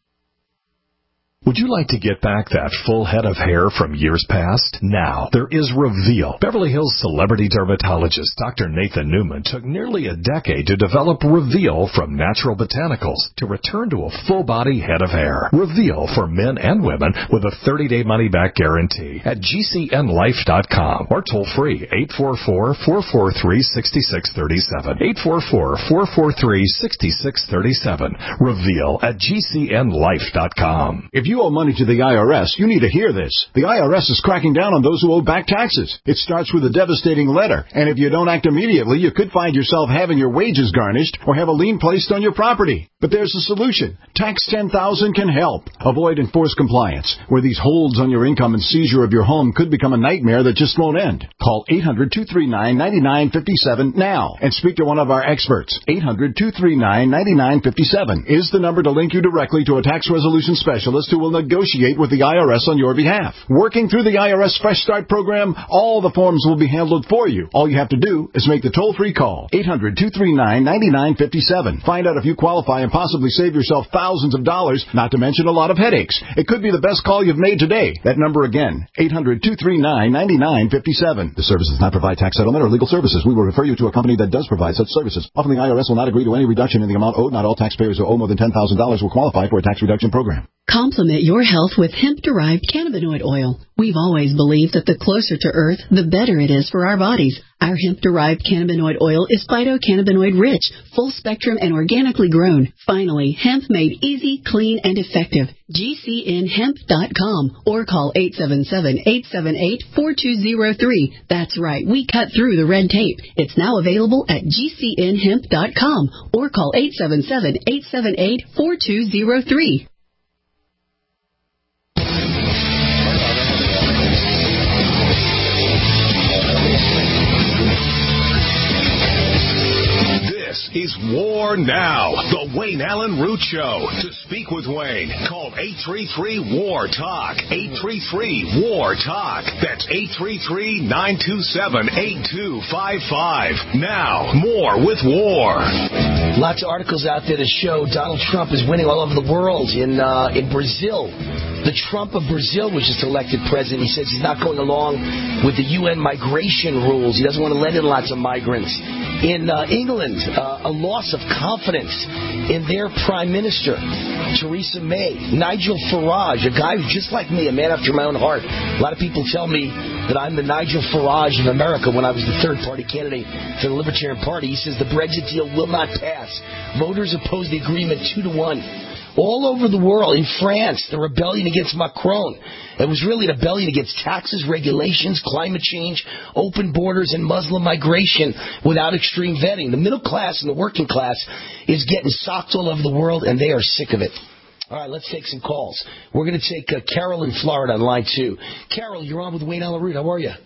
Would you like to get back that full head of hair from years past? Now, there is Reveal. Beverly Hills celebrity dermatologist Doctor Nathan Newman took nearly a decade to develop Reveal from natural botanicals to return to a full-body head of hair. Reveal for men and women with a thirty-day money-back guarantee at G C N life dot com or toll-free eight four four, four four three, six six three seven. eight four four, four four three, six six three seven. Reveal at G C N life dot com. If you owe money to the I R S, you need to hear this. The I R S is cracking down on those who owe back taxes. It starts with a devastating letter, and if you don't act immediately, you could find yourself having your wages garnished or have a lien placed on your property. But there's a solution. Tax ten thousand can help. Avoid enforced compliance, where these holds on your income and seizure of your home could become a nightmare that just won't end. Call eight hundred, two three nine, nine nine five seven now and speak to one of our experts. eight hundred, two three nine, nine nine five seven is the number to link you directly to a tax resolution specialist who will negotiate with the I R S on your behalf. Working through the I R S Fresh Start program, all the forms will be handled for you. All you have to do is make the toll-free call. eight hundred, two three nine, nine nine five seven. Find out if you qualify and possibly save yourself thousands of dollars, not to mention a lot of headaches. It could be the best call you've made today. That number again, eight hundred, two three nine, nine nine five seven. The service does not provide tax settlement or legal services. We will refer you to a company that does provide such services. Often the I R S will not agree to any reduction in the amount owed. Not all taxpayers who owe more than ten thousand dollars will qualify for a tax reduction program. Complement your health with hemp-derived cannabinoid oil. We've always believed that the closer to Earth, the better it is for our bodies. Our hemp-derived cannabinoid oil is phytocannabinoid rich, full-spectrum, and organically grown. Finally, hemp made easy, clean, and effective. G C N hemp dot com or call eight seven seven, eight seven eight, four two zero three. That's right, we cut through the red tape. It's now available at G C N hemp dot com or call eight seven seven, eight seven eight, four two zero three. Is War Now, the Wayne Allen Root Show. To speak with Wayne, call eight three three, W A R, TALK, eight three three, W A R, TALK. That's eight three three, nine two seven, eight two five five. Now, more with War. Lots of articles out there to show Donald Trump is winning all over the world. In uh, in Brazil, the Trump of Brazil was just elected president. He says he's not going along with the U N migration rules. He doesn't want to let in lots of migrants. In uh, England, uh, a loss of confidence in their prime minister, Theresa May. Nigel Farage, a guy who's just like me, a man after my own heart. A lot of people tell me that I'm the Nigel Farage of America when I was the third-party candidate for the Libertarian Party. He says the Brexit deal will not pass. Voters oppose the agreement two to one. All over the world, in France, the rebellion against Macron. It was really a rebellion against taxes, regulations, climate change, open borders, and Muslim migration without extreme vetting. The middle class and the working class is getting socked all over the world, and they are sick of it. All right, let's take some calls. We're going to take uh, Carol in Florida on line two. Carol, you're on with Wayne Allen Root. How are you?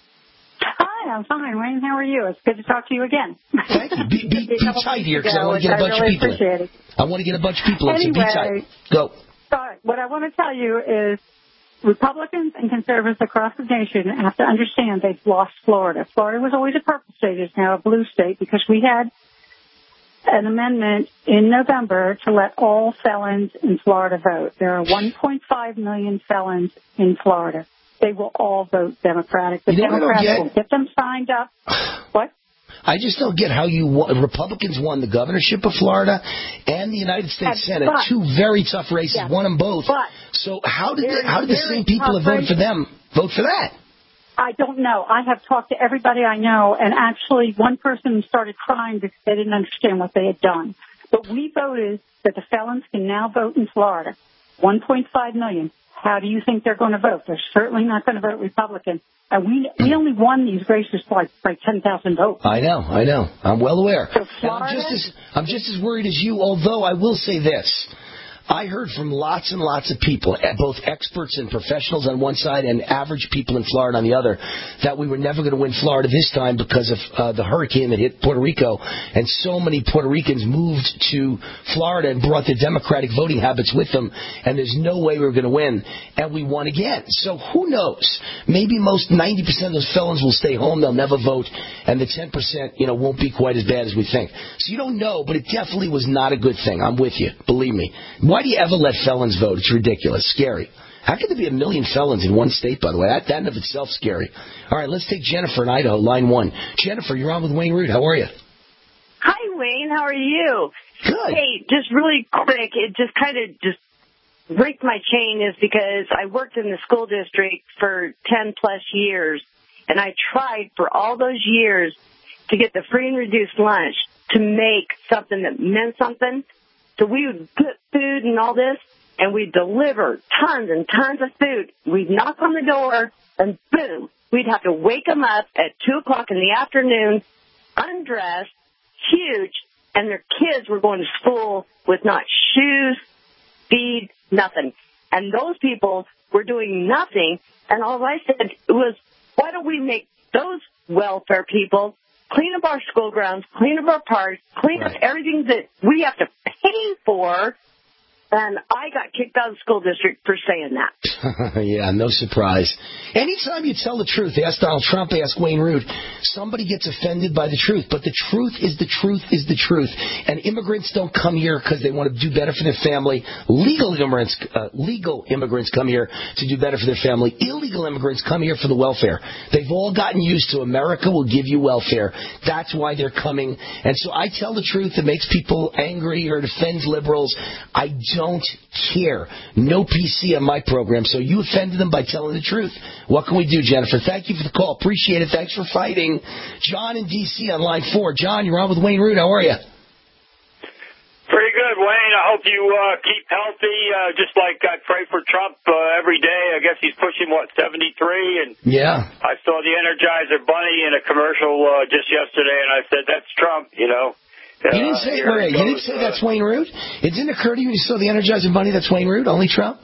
Hi, I'm fine. Wayne, how are you? It's good to talk to you again. Thank you. Be, be, be tight here, because I want to get a bunch really of people in. It. I want to get a bunch of people in, anyway, so be tight. Go. Sorry, what I want to tell you is Republicans and conservatives across the nation have to understand they've lost Florida. Florida was always a purple state. It's now a blue state because we had an amendment in November to let all felons in Florida vote. There are one point five million felons in Florida. They will all vote Democratic. The you know Democrats get? will get them signed up. What? I just don't get how you won. Republicans won the governorship of Florida and the United States And, Senate. but, Two very tough races. yeah, Won them both. But so how did very, the, how did the same people that voted for them vote for that? I don't know. I have talked to everybody I know, and actually one person started crying because they didn't understand what they had done. But we voted that the felons can now vote in Florida. one point five million. How do you think they're going to vote? They're certainly not going to vote Republican. And we we only won these races by by ten thousand votes. I know, I know. I'm well aware. So And I'm just as I'm just as worried as you. Although I will say this. I heard from lots and lots of people, both experts and professionals on one side and average people in Florida on the other, that we were never going to win Florida this time because of uh, the hurricane that hit Puerto Rico. And so many Puerto Ricans moved to Florida and brought their Democratic voting habits with them. And there's no way we were going to win. And we won again. So who knows? Maybe most ninety percent of those felons will stay home. They'll never vote. And the ten percent, you know, won't be quite as bad as we think. So you don't know, but it definitely was not a good thing. I'm with you. Believe me. Why Why do you ever let felons vote? It's ridiculous. Scary. How could there be a million felons in one state, by the way? That, that in of itself scary. All right, let's take Jennifer in Idaho, line one. Jennifer, you're on with Wayne Root. How are you? Hi, Wayne. How are you? Good. Hey, just really quick, it just kind of just breaks my chain is because I worked in the school district for ten plus years, and I tried for all those years to get the free and reduced lunch to make something that meant something. So we would put food and all this, and we'd deliver tons and tons of food. We'd knock on the door, and boom, we'd have to wake them up at two o'clock in the afternoon, undressed, huge, and their kids were going to school with not shoes, feed, nothing. And those people were doing nothing, and all I said was, why don't we make those welfare people clean up our school grounds, clean up our parks, clean right. up everything that we have to pay for, and I got kicked out of the school district for saying that. Yeah, no surprise. Anytime you tell the truth, ask Donald Trump, ask Wayne Root, somebody gets offended by the truth. But the truth is the truth is the truth. And immigrants don't come here because they want to do better for their family. Legal immigrants, uh, legal immigrants come here to do better for their family. Illegal immigrants come here for the welfare. They've all gotten used to America will give you welfare. That's why they're coming. And so I tell the truth. It makes people angry or it offends liberals. I don't care. No P C on my program. So you offended them by telling the truth. What can we do, Jennifer? Thank you for the call. Appreciate it. Thanks for fighting. John in D C on line four. John, you're on with Wayne Root. How are you? Pretty good, Wayne. I hope you uh, keep healthy. Uh, just like I pray for Trump uh, every day. I guess he's pushing, what, seventy-three? And yeah. I saw the Energizer Bunny in a commercial uh, just yesterday, and I said, that's Trump, you know. Uh, you didn't say, wait, you didn't say uh, that's Wayne Root? It didn't occur to you when you saw the Energizer Bunny that's Wayne Root, only Trump?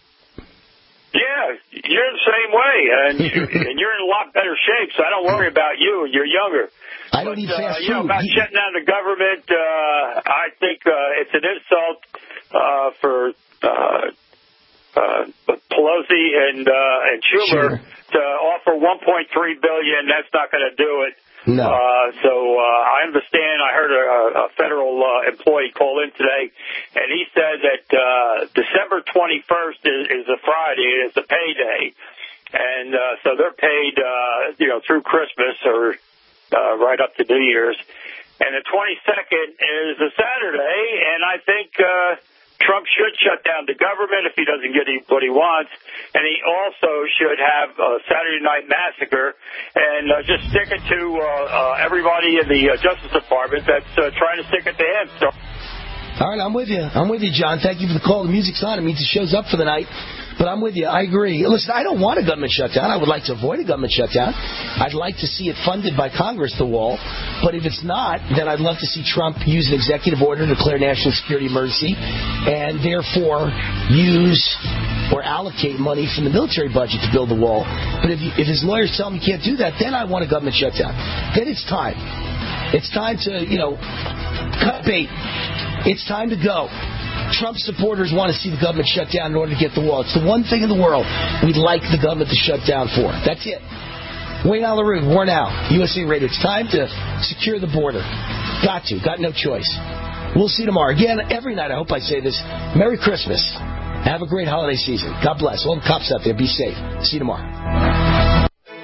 Yeah, you're the same way, and, you, and you're in a lot better shape, so I don't worry about you. You're younger. I don't but, eat fast uh, you know, food. about shutting down the government, uh, I think uh, it's an insult uh, for uh, uh, Pelosi and uh, and Schumer sure. to offer one point three billion dollars. That's not going to do it. No. Uh, so uh, I understand. I heard a, a federal uh, employee call in today, and he said that uh, December twenty-first is, is a Friday. It's a payday, and uh, so they're paid, uh, you know, through Christmas or uh, right up to New Year's. And the twenty-second is a Saturday, and I think uh, Trump should shut down the government if he doesn't get what he wants, and he also should have a Saturday Night Massacre and uh, just stick it to uh, uh, everybody in the uh, Justice Department that's uh, trying to stick it to him. So. All right, I'm with you. I'm with you, John. Thank you for the call. The music's on. It means it shows up for the night. But I'm with you. I agree. Listen, I don't want a government shutdown. I would like to avoid a government shutdown. I'd like to see it funded by Congress, the wall. But if it's not, then I'd love to see Trump use an executive order to declare national security emergency and therefore use or allocate money from the military budget to build the wall. But if, you, if his lawyers tell him he can't do that, then I want a government shutdown. Then it's time. It's time to, you know, cut bait. It's time to go. Trump supporters want to see the government shut down in order to get the wall. It's the one thing in the world we'd like the government to shut down for. That's it. Wayne Alaroon, War Now, U S A Radio. It's time to secure the border. Got to. Got no choice. We'll see you tomorrow. Again, every night, I hope I say this, Merry Christmas. Have a great holiday season. God bless. All the cops out there, be safe. See you tomorrow.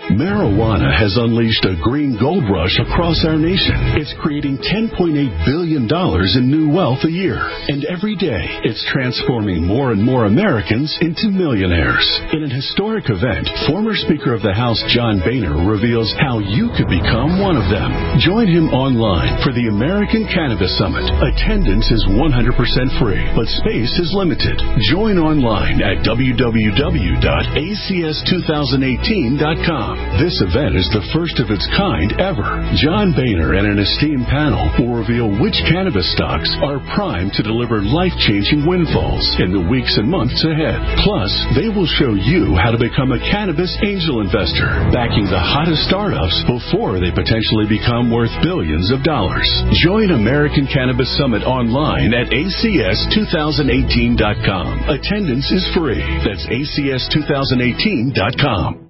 Marijuana has unleashed a green gold rush across our nation. It's creating ten point eight billion dollars in new wealth a year. And every day, it's transforming more and more Americans into millionaires. In an historic event, former Speaker of the House John Boehner reveals how you could become one of them. Join him online for the American Cannabis Summit. Attendance is one hundred percent free, but space is limited. Join online at w w w dot a c s two thousand eighteen dot com. This event is the first of its kind ever. John Boehner and an esteemed panel will reveal which cannabis stocks are primed to deliver life-changing windfalls in the weeks and months ahead. Plus, they will show you how to become a cannabis angel investor, backing the hottest startups before they potentially become worth billions of dollars. Join American Cannabis Summit online at a c s two thousand eighteen dot com. Attendance is free. That's a c s two thousand eighteen dot com.